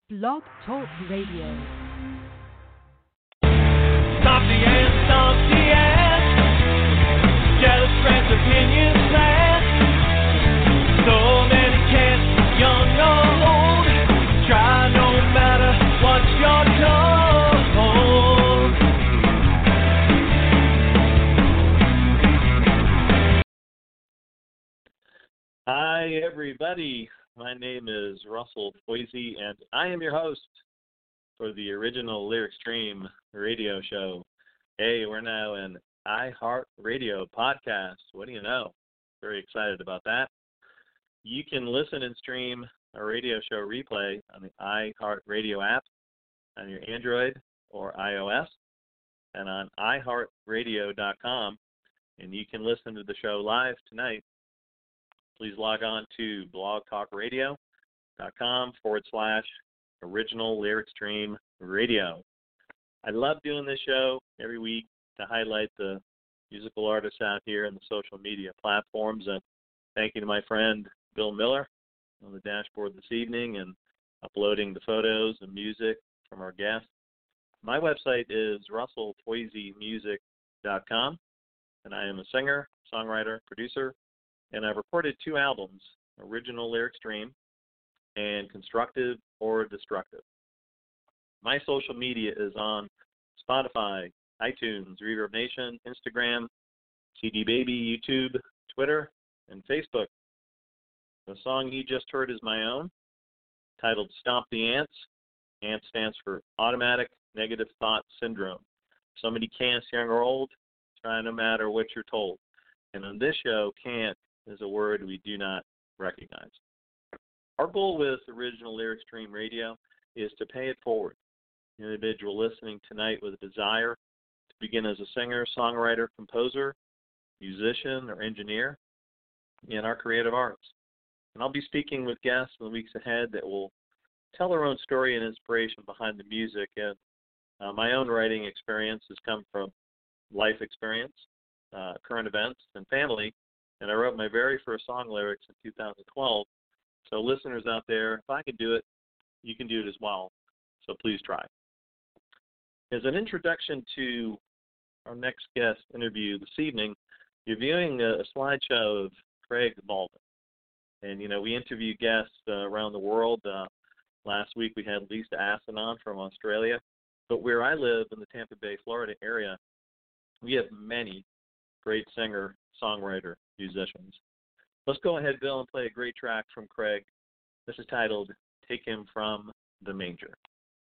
Blog Talk Radio. Stop the ants, jealous friends, opinions last. So many cats, young or old, try no matter what you're told. Hi, everybody. My name is Russell Foisey, and I am your host for the original Lyric Stream radio show. Hey, we're now an iHeartRadio podcast. What do you know? Very excited about that. You can listen and stream a radio show replay on the iHeartRadio app on your Android or iOS and on iHeartRadio.com. And you can listen to the show live tonight. Please log on to blogtalkradio.com/original Lyric Stream radio. I love doing this show every week to highlight the musical artists out here in the social media platforms. And thank you to my friend Bill Miller on the dashboard this evening and uploading the photos and music from our guests. My website is russellfoiseymusic.com, and I am a singer, songwriter, producer, and I've recorded 2 albums, Original Lyric Stream and Constructive or Destructive. My social media is on Spotify, iTunes, Reverb Nation, Instagram, CD Baby, YouTube, Twitter, and Facebook. The song you just heard is my own, titled Stomp the Ants. ANT stands for Automatic Negative Thought Syndrome. Somebody can't, young or old, try no matter what you're told. And on this show, can't is a word we do not recognize. Our goal with Original Lyric Stream Radio is to pay it forward. The individual listening tonight with a desire to begin as a singer, songwriter, composer, musician, or engineer in our creative arts. And I'll be speaking with guests in the weeks ahead that will tell their own story and inspiration behind the music. And my own writing experience has come from life experience, current events, and family. And I wrote my very first song lyrics in 2012. So listeners out there, if I can do it, you can do it as well. So please try. As an introduction to our next guest interview this evening, you're viewing a slideshow of Craig Baldwin. And, you know, we interview guests around the world. Last week we had Lisa Asanon from Australia. But where I live in the Tampa Bay, Florida area, we have many great singer, songwriter, musicians. Let's go ahead, Bill, and play a great track from Craig. This is titled Take Him from the Manger.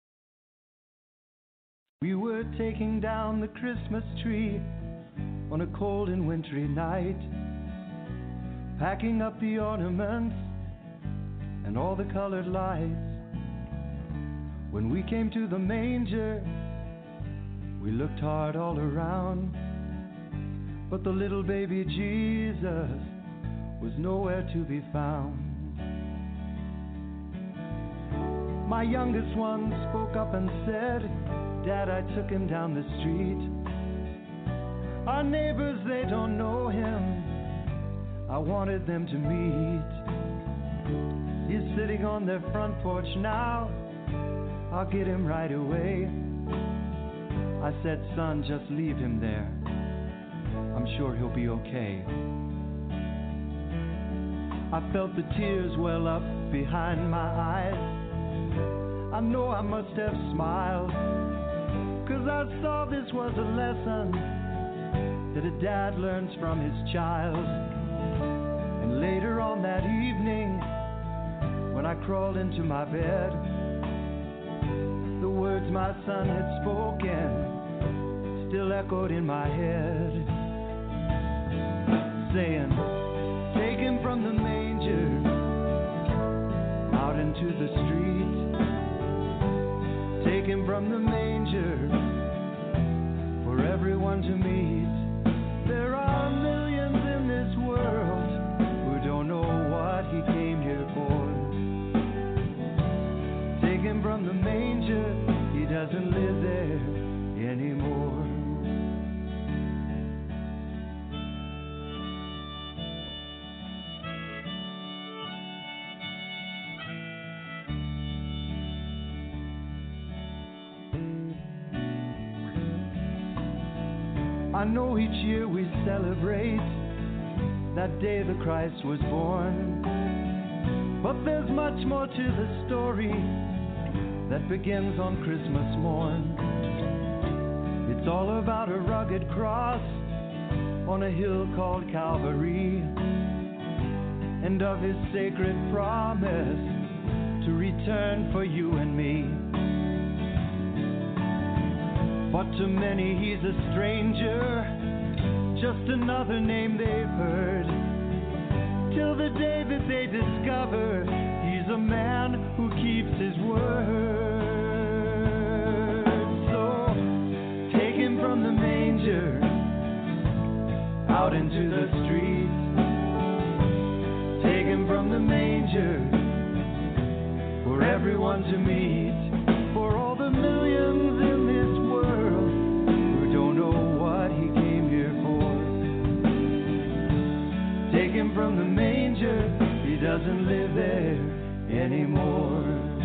We were taking down the Christmas tree on a cold and wintry night, packing up the ornaments and all the colored lights. When we came to the manger, we looked hard all around, but the little baby Jesus was nowhere to be found. My youngest one spoke up and said, Dad, I took him down the street. Our neighbors, they don't know him. I wanted them to meet. He's sitting on their front porch now. I'll get him right away. I said, son, just leave him there. I'm sure he'll be okay. I felt the tears well up behind my eyes. I know I must have smiled, 'cause I saw this was a lesson that a dad learns from his child. And later on that evening, when I crawled into my bed, the words my son had spoken still echoed in my head, saying, take him from the manger out into the street. Take him from the manger for everyone to meet. There are millions in this world who don't know what he came here for. Take him from the manger, he doesn't live there anymore. I know each year we celebrate that day the Christ was born. But there's much more to the story that begins on Christmas morn. It's all about a rugged cross on a hill called Calvary, and of his sacred promise to return for you and me. But to many he's a stranger, just another name they've heard, till the day that they discover he's a man who keeps his word. So take him from the manger out into the street. Take him from the manger for everyone to meet. For all the millions in this world who don't know what he came here for. Take him from the manger, he doesn't live there anymore.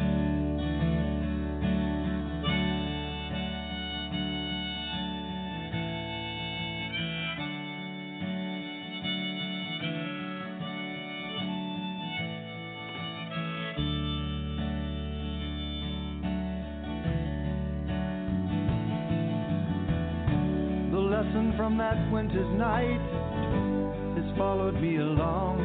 From that winter's night has followed me along.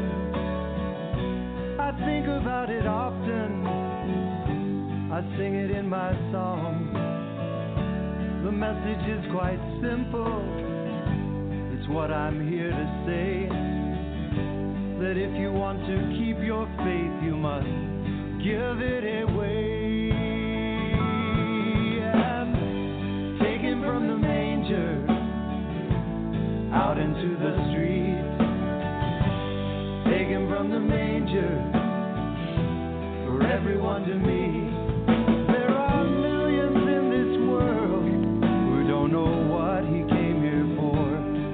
I think about it often, I sing it in my song. The message is quite simple, it's what I'm here to say, that if you want to keep your faith, you must give it away. And take him from the manger out into the street. Take him from the manger for everyone to meet. There are millions in this world who don't know what he came here for.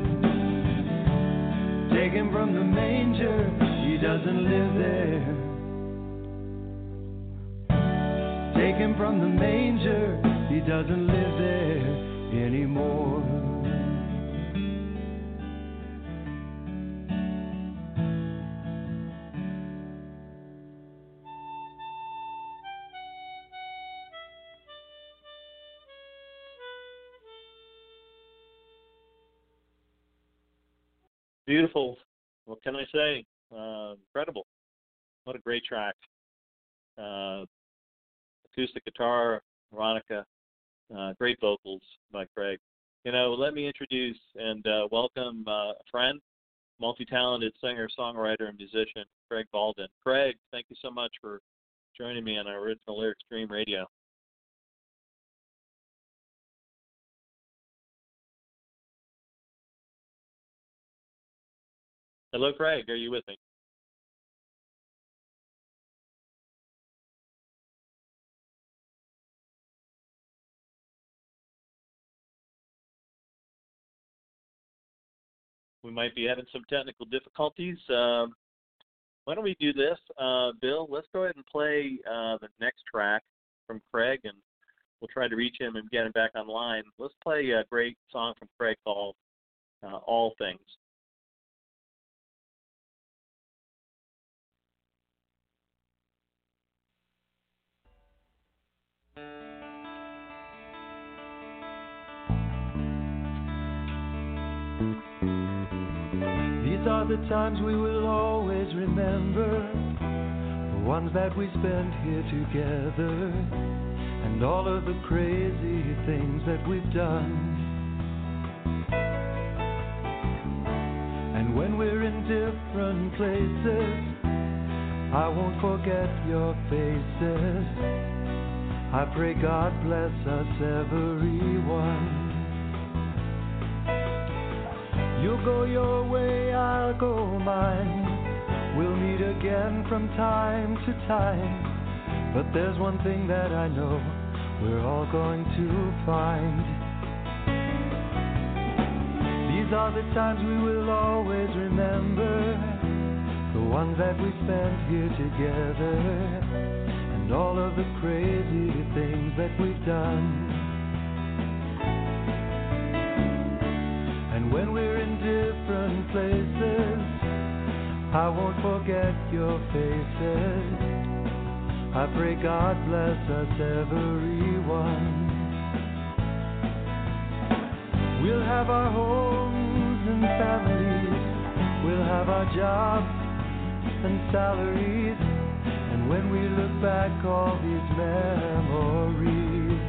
Take him from the manger, he doesn't live there. Take him from the manger, he doesn't live there anymore. Beautiful. What can I say? Incredible. What a great track. Acoustic guitar, harmonica, great vocals by Craig. You know, let me introduce and welcome a friend, multi-talented singer, songwriter, and musician, Craig Baldwin. Craig, thank you so much for joining me on our Original Lyrics Stream Radio. Hello, Craig. Are you with me? We might be having some technical difficulties. Why don't we do this? Bill, let's go ahead and play the next track from Craig, and we'll try to reach him and get him back online. Let's play a great song from Craig called All Things. These are the times we will always remember, the ones that we spent here together, and all of the crazy things that we've done. And when we're in different places, I won't forget your faces. I pray God bless us everyone. You'll go your way, I'll go mine. We'll meet again from time to time. But there's one thing that I know we're all going to find. These are the times we will always remember, the ones that we spent here together, and all of the crazy things that we've done. And when we're in different places, I won't forget your faces. I pray God bless us everyone. We'll have our homes and families, we'll have our jobs and salaries, and when we look back, all these memories.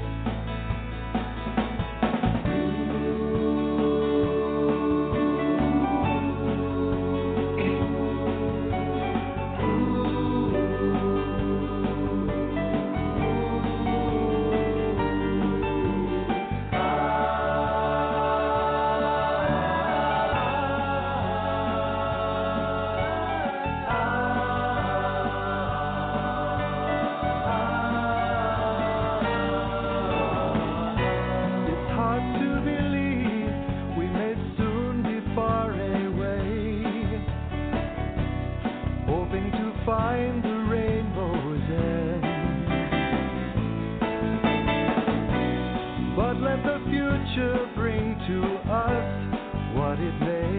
Bring to us what it may.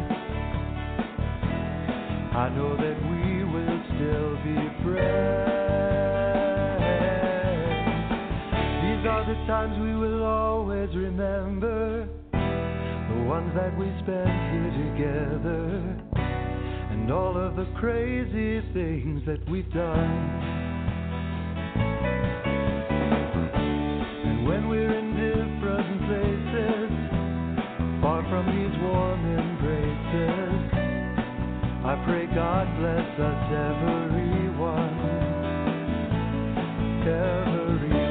I know that we will still be friends. These are the times we will always remember, the ones that we spent here together, and all of the crazy things that we've done. And when we're in different places, far from these warm embraces, I pray God bless us everyone, everyone.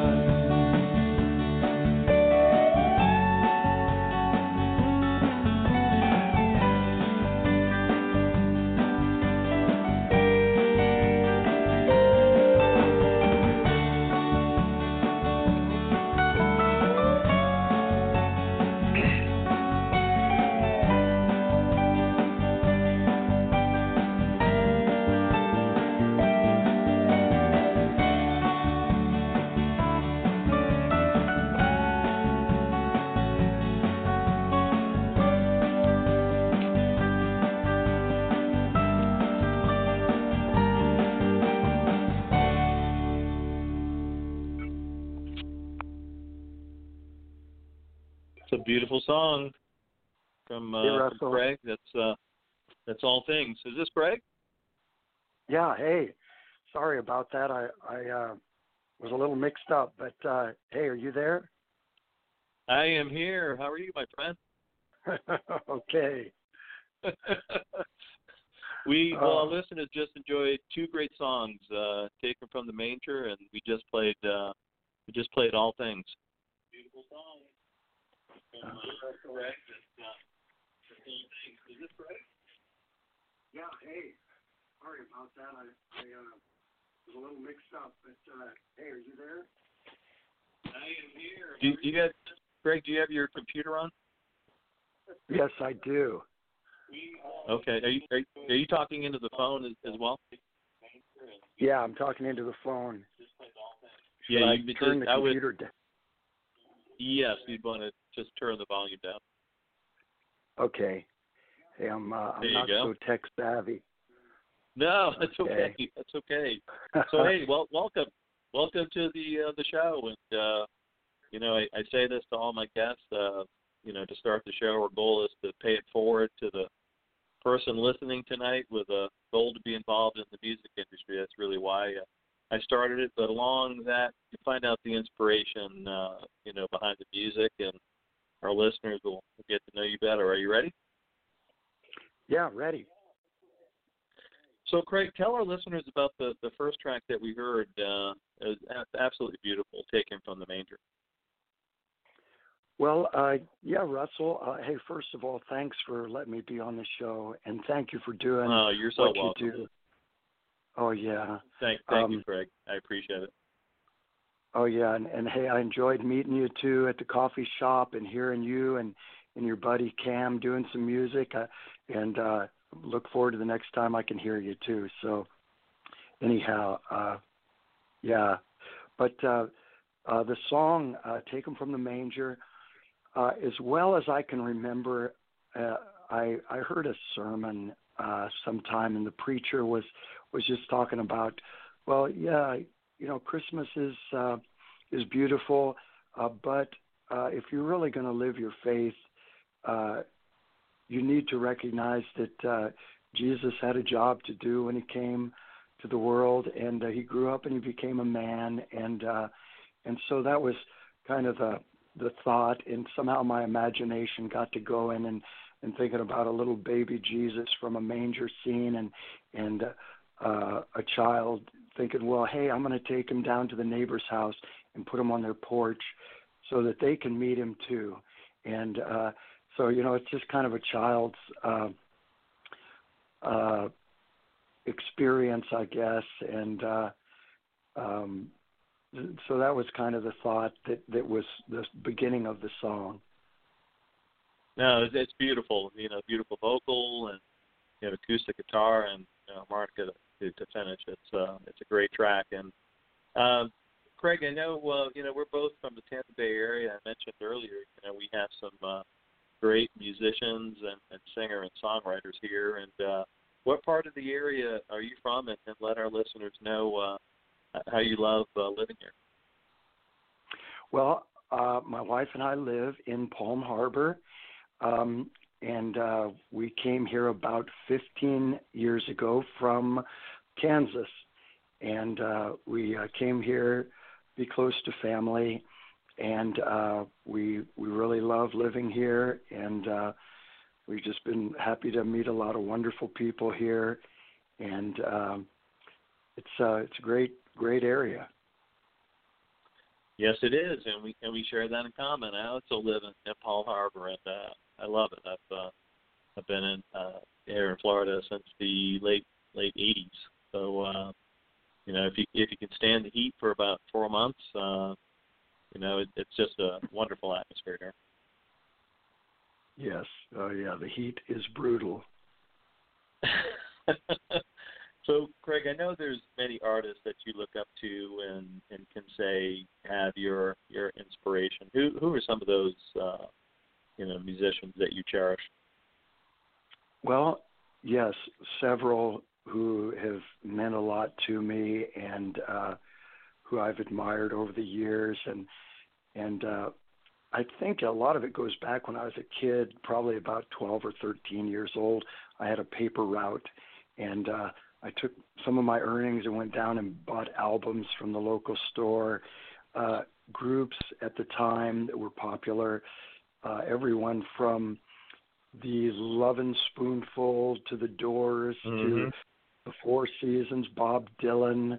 It's a beautiful song from Craig. That's All Things. Is this Craig? Yeah. Hey, sorry about that. I was a little mixed up, but hey, are you there? I am here. How are you, my friend? Okay. Our listeners just enjoyed two great songs taken from the Manger, and we just played All Things. Beautiful song. Correct. Is this correct? Yeah. Hey, sorry about that. I was a little mixed up, but hey, are you there? I am here. Greg? Do you have your computer on? Yes, I do. Okay. Are you talking into the phone as well? Yeah, I'm talking into the phone. Should I turn the computer down? Yes, you'd want to just turn the volume down. Okay. Hey, I'm not so tech savvy. No, that's okay. That's okay. So hey, welcome to the show, and I say this to all my guests. To start the show, our goal is to pay it forward to the person listening tonight with a goal to be involved in the music industry. That's really why I started it. But along that, you find out the inspiration, behind the music, and our listeners will get to know you better. Are you ready? Yeah, ready. So, Craig, tell our listeners about the first track that we heard. It was absolutely beautiful, taken from the Manger. Well, yeah, Russell. Hey, first of all, thanks for letting me be on the show, and thank you for doing you're so what welcome. you do. Oh, yeah. Thank you, Craig. I appreciate it. Oh, yeah, and hey, I enjoyed meeting you, too, at the coffee shop and hearing you and your buddy Cam doing some music, and look forward to the next time I can hear you, too. So, anyhow, yeah. But the song, Take 'Em from the Manger, as well as I can remember, I heard a sermon sometime, and the preacher was just talking about, well, yeah, Christmas is beautiful, but if you're really going to live your faith, you need to recognize that Jesus had a job to do when he came to the world, and he grew up and he became a man, and so that was kind of the thought, and somehow my imagination got to go in and thinking about a little baby Jesus from a manger scene, and a child thinking, well, hey, I'm going to take him down to the neighbor's house and put him on their porch so that they can meet him too. And so, it's just kind of a child's experience, I guess. And so that was kind of the thought that was the beginning of the song. No, it's beautiful. Beautiful vocal and acoustic guitar and harmonica to finish. It's a great track. And Craig, I know we're both from the Tampa Bay area. I mentioned earlier, we have some great musicians and singer and songwriters here. And what part of the area are you from? And let our listeners know how you love living here. Well, my wife and I live in Palm Harbor, and we came here about 15 years ago from Kansas, and we came here to be close to family, and we really love living here, and we've just been happy to meet a lot of wonderful people here, and it's a great area. Yes, it is, and we share that in common. I also live in Palm Harbor, and I love it. I've been in here in Florida since the late 80s. So if you can stand the heat for about 4 months, it's just a wonderful atmosphere here. Yes. Oh yeah, the heat is brutal. So, Craig, I know there's many artists that you look up to and can say have your inspiration. Who are some of those musicians that you cherish? Well, yes, several who have meant a lot to me and who I've admired over the years, and I think a lot of it goes back when I was a kid, probably about 12 or 13 years old. I had a paper route, and I took some of my earnings and went down and bought albums from the local store. Groups at the time that were popular, everyone from the Lovin' Spoonful to the Doors to the Four Seasons, Bob Dylan,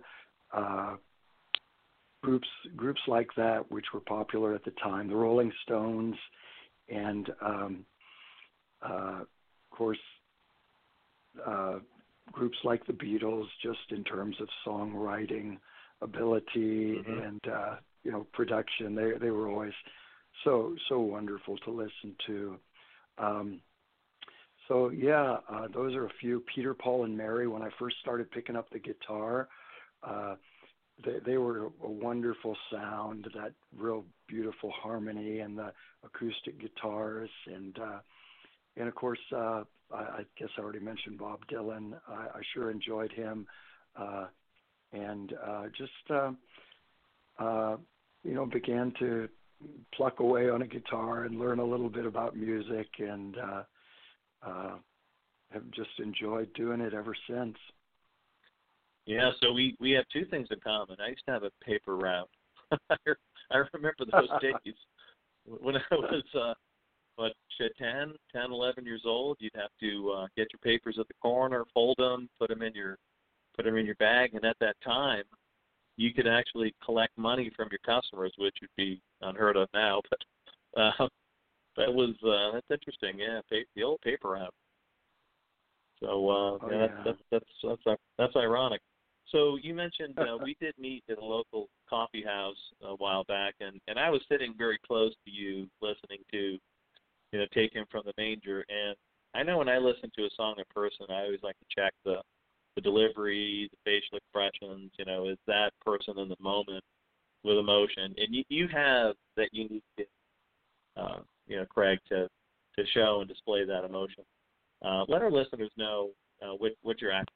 groups like that which were popular at the time, the Rolling Stones, and of course groups like the Beatles, just in terms of songwriting ability and production. They were always so wonderful to listen to. Those are a few. Peter, Paul, and Mary. When I first started picking up the guitar, they were a wonderful sound, that real beautiful harmony and the acoustic guitars, and of course I guess I already mentioned Bob Dylan. I sure enjoyed him, and began to pluck away on a guitar and learn a little bit about music, and have just enjoyed doing it ever since. Yeah, so we have two things in common. I used to have a paper route. I remember those days when I was 10, 11 years old. You'd have to get your papers at the corner, fold them, put them in your bag, and at that time, you could actually collect money from your customers, which would be unheard of now. But that's interesting. Yeah, the old paper route. So that's ironic. So you mentioned we did meet at a local coffee house a while back, and I was sitting very close to you, listening to, Take Him from the Manger. And I know when I listen to a song in person, I always like to check the delivery, the facial expressions. Is that person in the moment with emotion? And you have that unique, Craig, to show and display that emotion. Let our listeners know what you're after.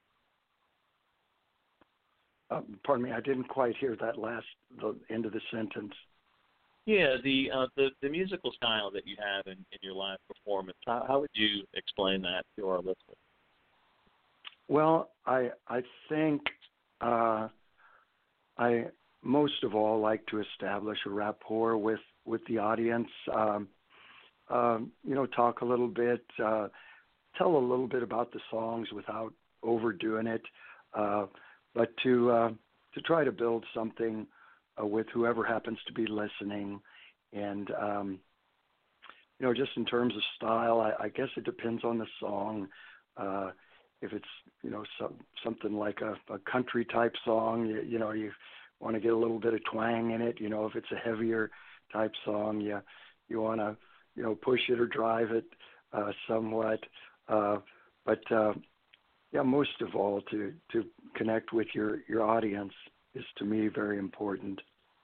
Pardon me, I didn't quite hear the end of the sentence. Yeah, the musical style that you have in your live performance. How would you explain that to our listeners? Well, I think I most of all like to establish a rapport with the audience. Talk a little bit, tell a little bit about the songs without overdoing it, but to try to build something with whoever happens to be listening. And just in terms of style, I guess it depends on the song. If it's something like a country type song, you want to get a little bit of twang in it. If it's a heavier type song, you want to push it or drive it somewhat. But most of all, to connect with your audience is to me very important.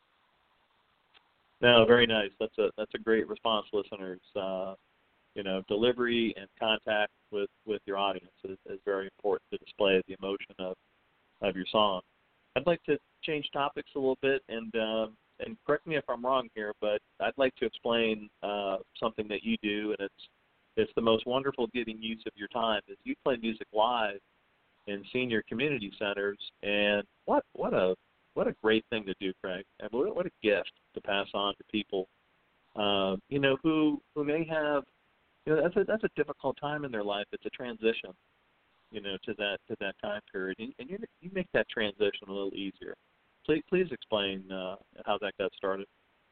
No, very nice. That's a great response, listeners. Delivery and contact with your audience is very important to display the emotion of your song. I'd like to change topics a little bit, and correct me if I'm wrong here, but I'd like to explain something that you do, and it's the most wonderful giving use of your time. Is you play music live in senior community centers, and what a great thing to do, Craig. And what a gift to pass on to people, who may have, that's a difficult time in their life. It's a transition, to that time period, and you make that transition a little easier. Please explain how that got started.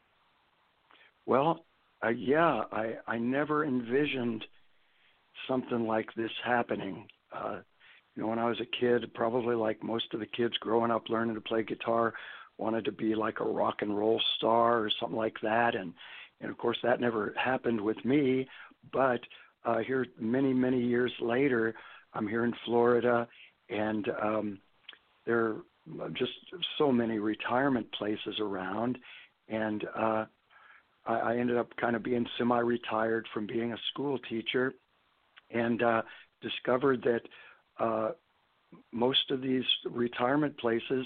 Well, I never envisioned something like this happening. When I was a kid, probably like most of the kids growing up learning to play guitar, wanted to be like a rock and roll star or something like that. And of course, that never happened with me. But here, many, many years later, I'm here in Florida, and there are just so many retirement places around. And I ended up kind of being semi-retired from being a school teacher, and discovered that most of these retirement places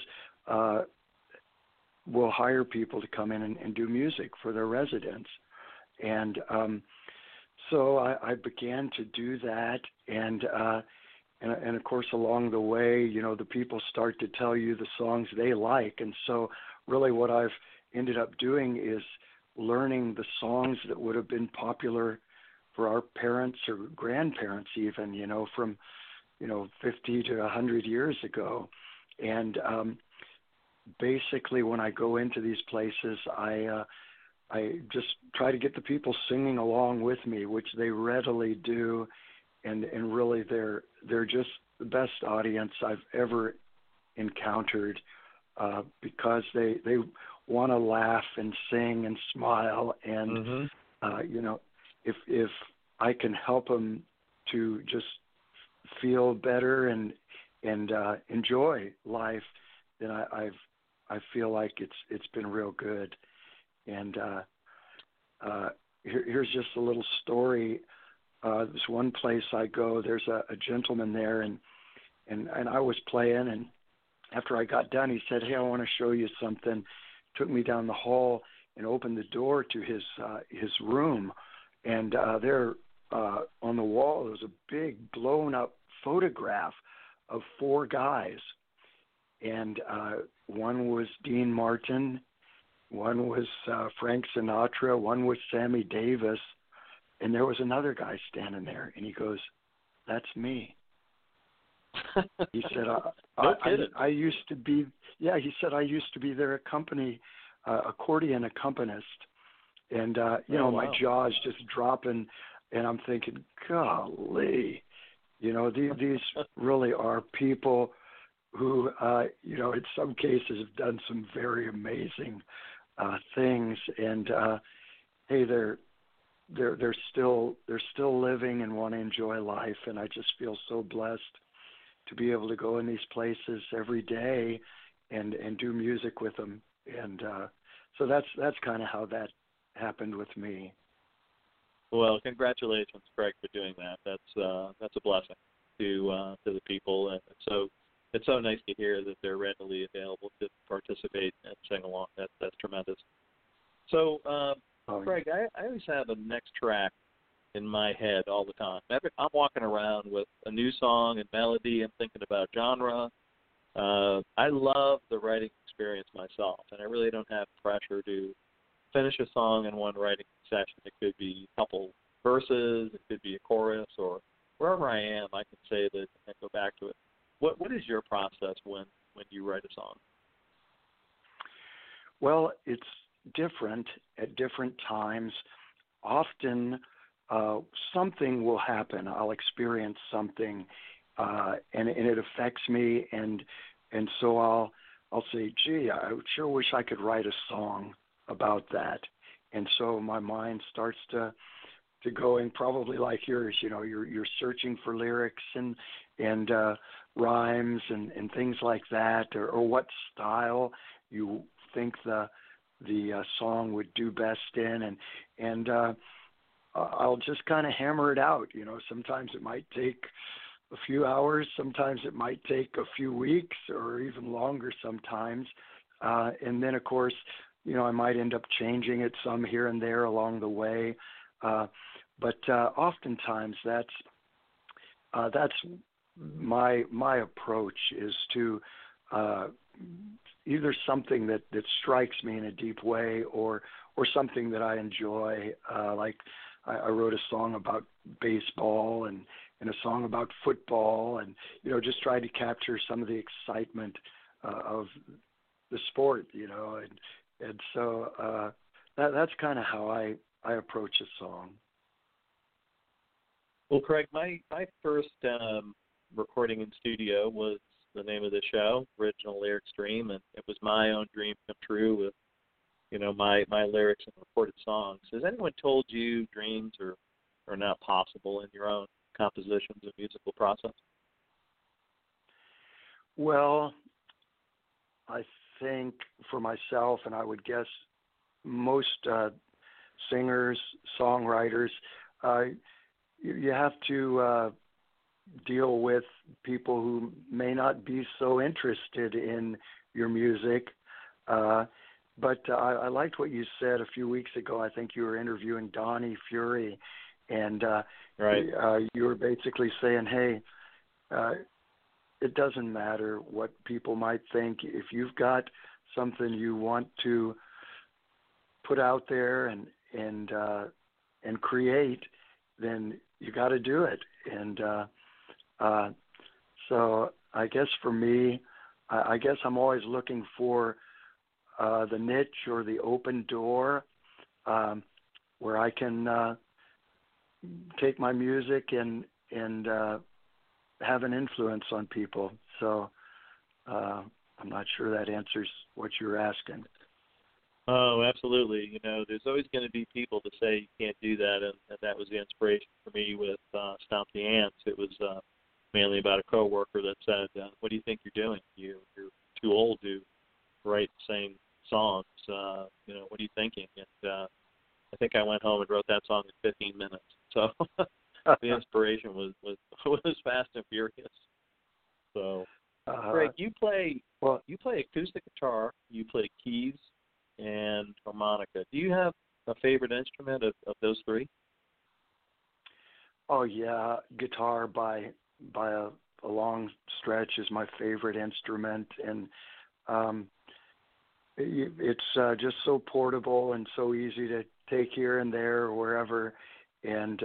will hire people to come in and do music for their residents. And so I began to do that, and of course along the way, the people start to tell you the songs they like. And so really what I've ended up doing is learning the songs that would have been popular for our parents or grandparents even, from 50 to 100 years ago. And basically when I go into these places, I just try to get the people singing along with me, which they readily do. And really they're just the best audience I've ever encountered, because they want to laugh and sing and smile. And, if I can help them to just feel better and enjoy life, then I feel like it's been real good. And here's just a little story. This one place I go, there's a gentleman there, and I was playing, and after I got done, he said, "Hey, I want to show you something." Took me down the hall and opened the door to his room, and there on the wall there was a big blown up photograph of 4 guys, and one was Dean Martin, one was Frank Sinatra, one was Sammy Davis, and there was another guy standing there, and he goes, "That's me." He said, I used to be, he said, I used to be their accordion accompanist. And, my jaw is just dropping, and I'm thinking, golly, these really are people who, in some cases have done some very amazing things. And, hey, they're still living and want to enjoy life. And I just feel so blessed to be able to go in these places every day and do music with them. And so that's kind of how that happened with me. Well, congratulations, Craig, for doing that. That's a blessing to the people, and it's so nice to hear that they're readily available to participate and sing along. That's tremendous. So, Craig, I always have a next track in my head all the time. I'm walking around with a new song and melody. I'm thinking about genre. I love the writing experience myself, and I really don't have pressure to finish a song in one writing session. It could be a couple verses, it could be a chorus, or wherever I am, I can say that and go back to it. What is your process when you write a song? Well, it's different at different times. Often something will happen. I'll experience something, and it affects me, and so I'll say, gee, I sure wish I could write a song about that. And so my mind starts to going probably like yours. You're searching for lyrics and rhymes and things like that, or what style you think the song would do best in, and I'll just kind of hammer it out. Sometimes it might take a few hours, sometimes it might take a few weeks, or even longer sometimes, and then of course, I might end up changing it some here and there along the way. But oftentimes that's my approach, is to either something that strikes me in a deep way, or something that I enjoy. Like I wrote a song about baseball and a song about football, and just try to capture some of the excitement of the sport. And so that's kind of how I approach a song. Well, Craig, my first recording in studio was the name of the show, Original Lyrics Dream, and it was my own dream come true with, my lyrics and recorded songs. Has anyone told you dreams are not possible in your own compositions and musical process? Well, I think for myself, and I would guess most singers, songwriters, you have to deal with people who may not be so interested in your music. But I liked what you said a few weeks ago. I think you were interviewing Donnie Fury, and right. You were basically saying, hey, it doesn't matter what people might think. If you've got something you want to put out there and create, then you got to do it. And so I guess for me, I guess I'm always looking for the niche or the open door where I can take my music and have an influence on people. So I'm not sure that answers what you're asking. Oh, absolutely. There's always going to be people to say you can't do that, and that was the inspiration for me with Stomp the Ants. It was mainly about a coworker that said, what do you think you're doing? You're too old to write the same songs. What are you thinking? And I think I went home and wrote that song in 15 minutes. So the inspiration was fast and furious. So, Greg, you play acoustic guitar, you play keys, and harmonica. Do you have a favorite instrument of those three? Oh yeah, guitar by a long stretch is my favorite instrument, and it's just so portable and so easy to take here and there or wherever, and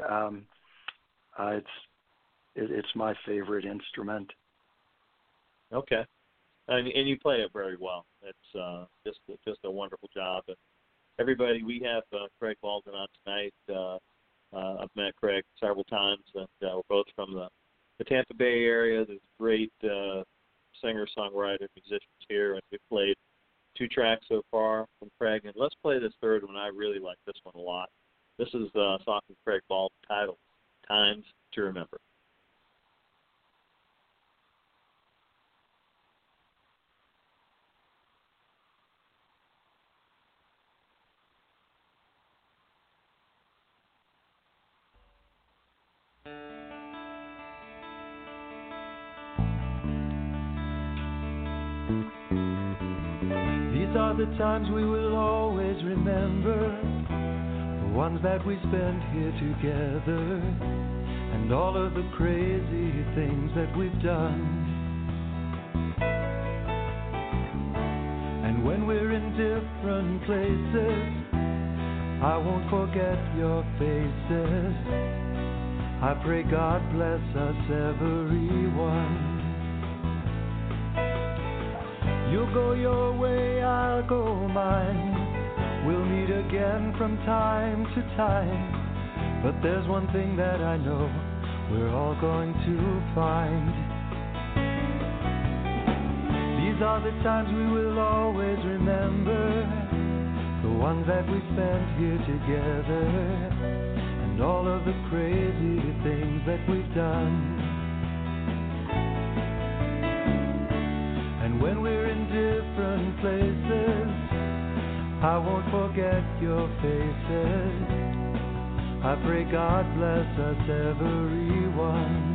it's my favorite instrument. Okay. And you play it very well. It's just a wonderful job. And everybody, we have Craig Baldwin on tonight. I've met Craig several times, and we're both from the Tampa Bay area. There's great singer-songwriter musicians here, and we've played 2 tracks so far from Craig. And let's play this third one. I really like this one a lot. This is a song from Craig Baldwin titled Times to Remember. These are the times we will always remember, the ones that we spent here together, and all of the crazy things that we've done. And when we're in different places, I won't forget your faces. I pray God bless us, everyone. You'll go your way, I'll go mine. We'll meet again from time to time. But there's one thing that I know we're all going to find. These are the times we will always remember, the ones that we spent here together, and all of the crazy things that we've done. And when we're in different places, I won't forget your faces. I pray God bless us, everyone.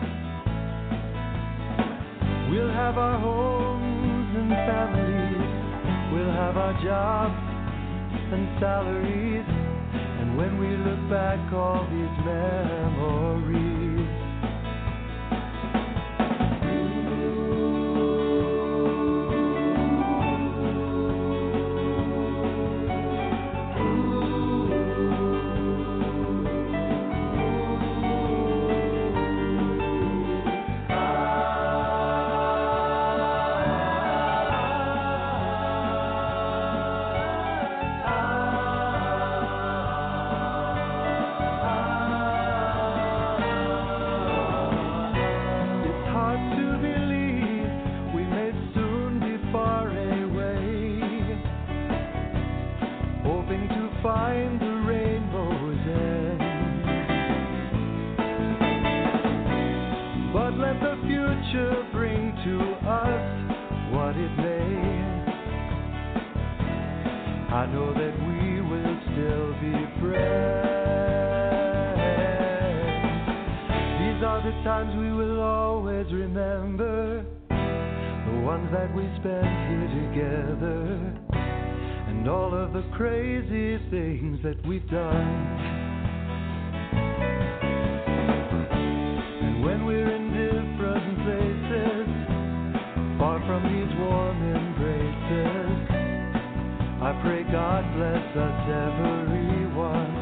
We'll have our homes and families, we'll have our jobs and salaries, and when we look back, all these memories. I know that we will still be friends. These are the times we will always remember, the ones that we spent here together, and all of the crazy things that we've done. And when we're in different places, far from these warm embraces, I pray God bless us, everyone,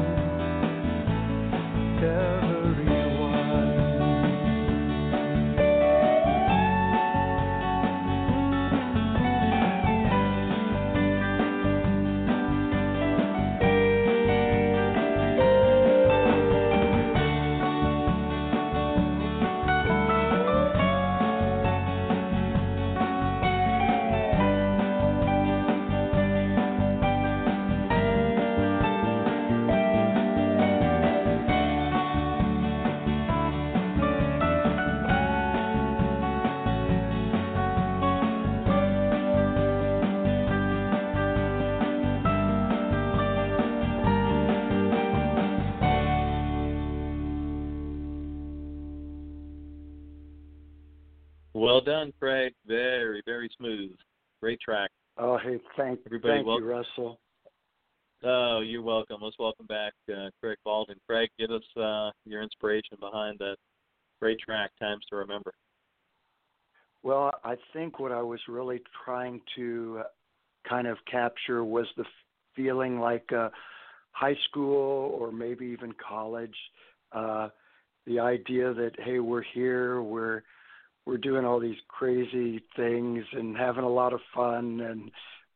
Well done, Craig. Very, very smooth. Great track. Oh, hey, thank you, Russell. Oh, you're welcome. Let's welcome back Craig Baldwin. Craig, give us your inspiration behind that great track, Times to Remember. Well, I think what I was really trying to kind of capture was the feeling like high school or maybe even college, the idea that, hey, we're here, we're doing all these crazy things and having a lot of fun, and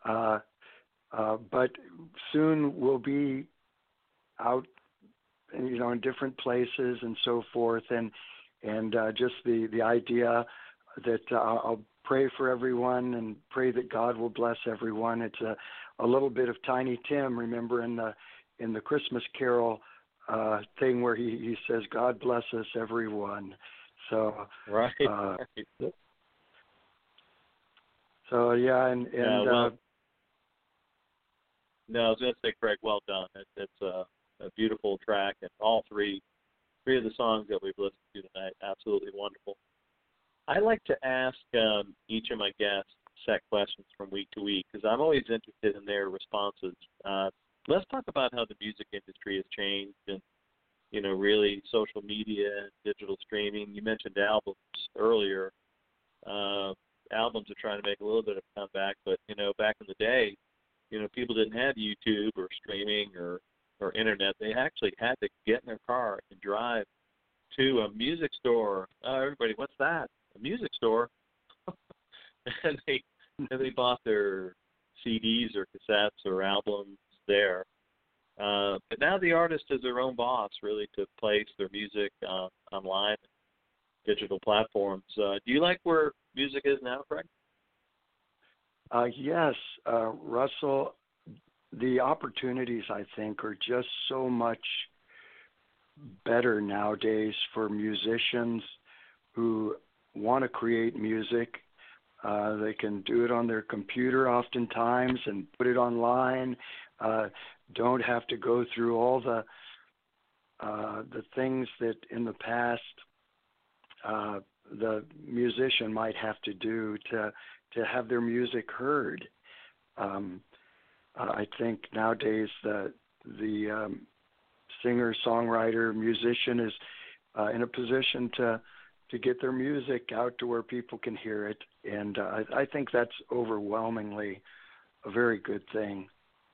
but soon we'll be out, in different places and so forth, and just the idea that I'll pray for everyone and pray that God will bless everyone. It's a little bit of Tiny Tim, remember in the Christmas Carol thing where he says, "God bless us, everyone." So right. So yeah, and no, I was going to say, Craig, well done. It's a beautiful track, and all three of the songs that we've listened to tonight, absolutely wonderful. I like to ask each of my guests set questions from week to week because I'm always interested in their responses. Let's talk about how the music industry has changed and, really social media and digital streaming. You mentioned albums earlier. Albums are trying to make a little bit of a comeback, but, back in the day, people didn't have YouTube or streaming or internet. They actually had to get in their car and drive to a music store. Oh, everybody, what's that? A music store? and they bought their CDs or cassettes or albums there. But now the artist is their own boss, really, to place their music online, digital platforms. Do you like where music is now, Craig? Yes, Russell. The opportunities, I think, are just so much better nowadays for musicians who want to create music. They can do it on their computer oftentimes and put it online. Don't have to go through all the things that in the past the musician might have to do to have their music heard. I think nowadays the singer, songwriter, musician is in a position to get their music out to where people can hear it, and I think that's overwhelmingly a very good thing.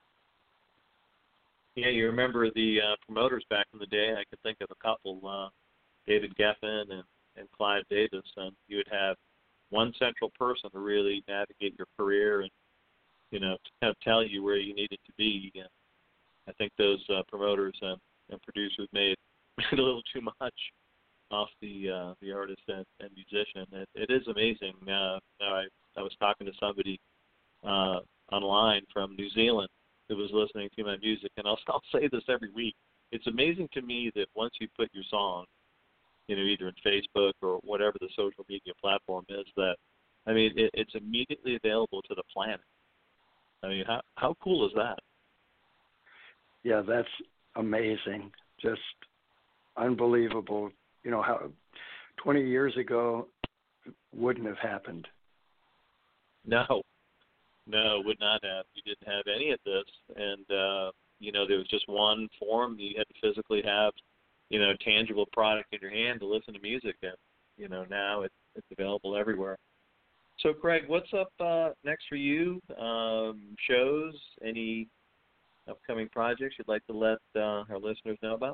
Yeah, you remember the promoters back in the day. I could think of a couple, David Geffen and Clive Davis, and you would have one central person to really navigate your career and, to kind of tell you where you needed to be. And I think those promoters and producers made a little too much off the artist and musician. It is amazing. I was talking to somebody online from New Zealand who was listening to my music, and I'll say this every week. It's amazing to me that once you put your song, either in Facebook or whatever the social media platform is, that, it's immediately available to the planet. How cool is that? Yeah, that's amazing. Just unbelievable. How 20 years ago wouldn't have happened. No, would not have. You didn't have any of this. And, there was just one form. You had to physically have, a tangible product in your hand to listen to music. And, now it's available everywhere. So, Craig, what's up next for you? Shows, any upcoming projects you'd like to let our listeners know about?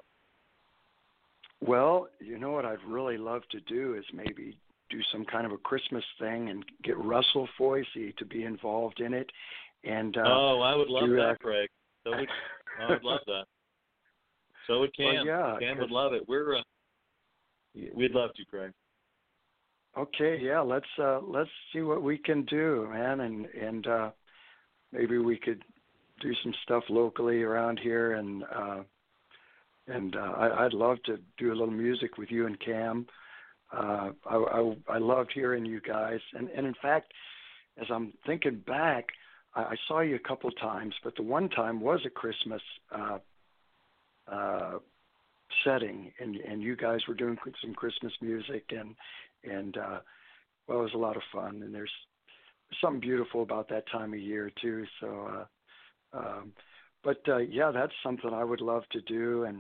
Well, what I'd really love to do is maybe do some kind of a Christmas thing and get Russell Foisey to be involved in it. And I would love that, Craig. I would love that. So would Cam. Well, yeah, Cam would love it. We'd love to, Craig. Okay, yeah, let's see what we can do, man, and maybe we could do some stuff locally around here, and I'd love to do a little music with you and Cam. I loved hearing you guys, and in fact, as I'm thinking back, I saw you a couple times, but the one time was a Christmas setting, and you guys were doing some Christmas music, and well, it was a lot of fun, and there's something beautiful about that time of year too. So, yeah, that's something I would love to do, and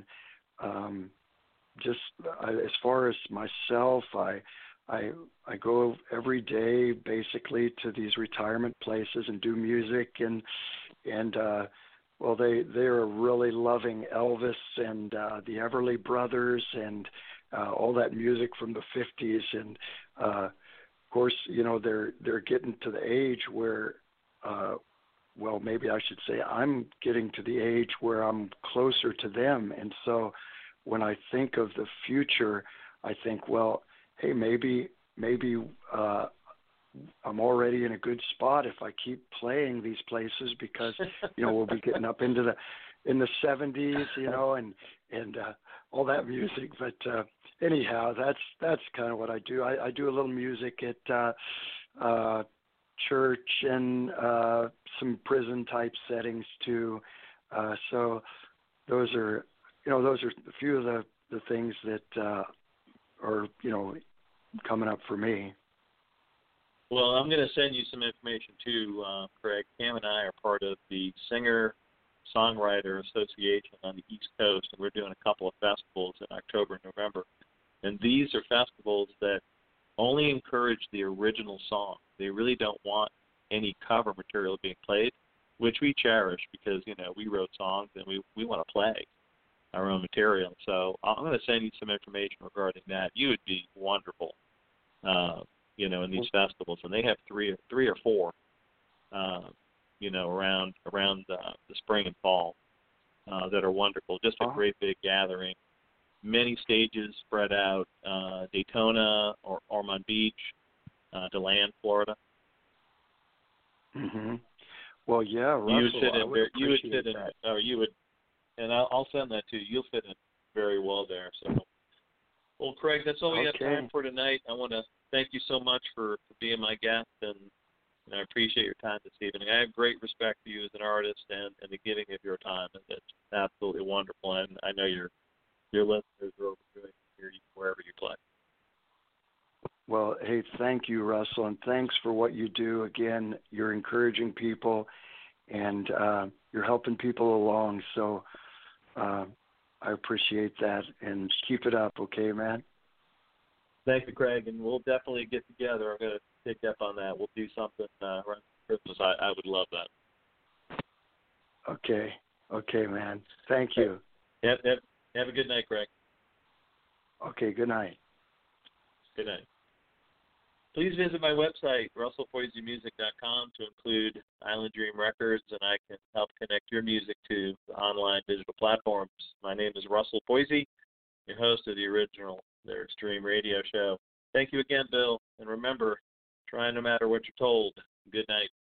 as far as myself, I go every day basically to these retirement places and do music, and well, they're really loving Elvis and the Everly Brothers and all that music from the 50s, and of course, they're getting to the age where, well, maybe I should say I'm getting to the age where I'm closer to them, and so when I think of the future, I think, well, hey, maybe I'm already in a good spot if I keep playing these places, because we'll be getting up in the 70s, and all that music. But anyhow, that's kind of what I do. I do a little music at church and some prison type settings too. So those are a few of the things that are coming up for me. Well, I'm going to send you some information too, Craig. Cam and I are part of the Singer-Songwriter Association on the East Coast, and we're doing a couple of festivals in October and November. And these are festivals that only encourage the original song. They really don't want any cover material being played, which we cherish because, we wrote songs and we want to play our own material. So I'm going to send you some information regarding that. You would be wonderful, in these festivals. And they have three or four, around the spring and fall that are wonderful. Just a great big gathering. Many stages spread out, Daytona or Ormond Beach, DeLand, Florida. Mm-hmm. Well, yeah, Russell, you would fit in. And I'll send that to you. You'll fit in very well there. So, well, Craig, that's all we have time for tonight. I want to thank you so much for being my guest, and I appreciate your time this evening. I have great respect for you as an artist and the giving of your time. It's absolutely wonderful, and I know your listeners are overjoyed to hear you wherever you play. Well, hey, thank you, Russell, and thanks for what you do. Again, you're encouraging people, and you're helping people along. So I appreciate that, and keep it up, okay, man? Thank you, Craig, and we'll definitely get together. I'm going to pick up on that. We'll do something around Christmas. I would love that. Okay, man. Thank you. Have a good night, Craig. Okay, good night. Good night. Please visit my website, russellpoiseymusic.com, to include Island Dream Records, and I can help connect your music to the online digital platforms. My name is Russell Poisey, your host of the original Lyrics Dream radio show. Thank you again, Bill, and remember, try no matter what you're told. Good night.